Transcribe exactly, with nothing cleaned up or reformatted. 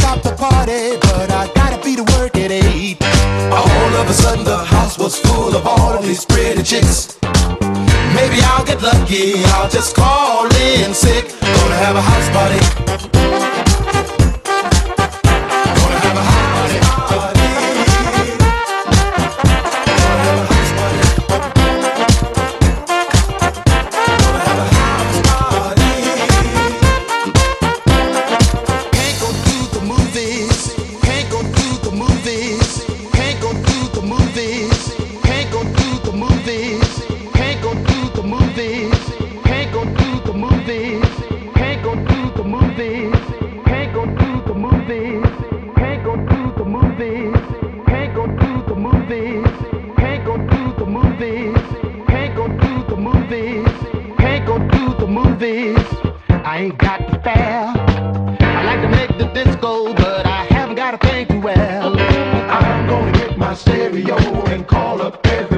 stop the party, but I gotta be to work at eight. All of a sudden the house was full of all of these pretty chicks. Maybe I'll get lucky, I'll just call in sick. Gonna have a house party. Gonna have a house party. Gonna have a house party. Gonna have a house party. Can't go to the movies. Can't go to the movies. Can't go to the movies. Can't go to the movies. Can't go to the movies. Can't go to the movies. Can't go to the movies. Can't go to the movies. Can't go to the movies. Can't go to the movies. Can't go to the movies. Can't go to the movies. Can't go to the movies. I ain't got the fare. I like to make the disco, but I haven't got a thing to wear. I'm gonna get my stereo and call up every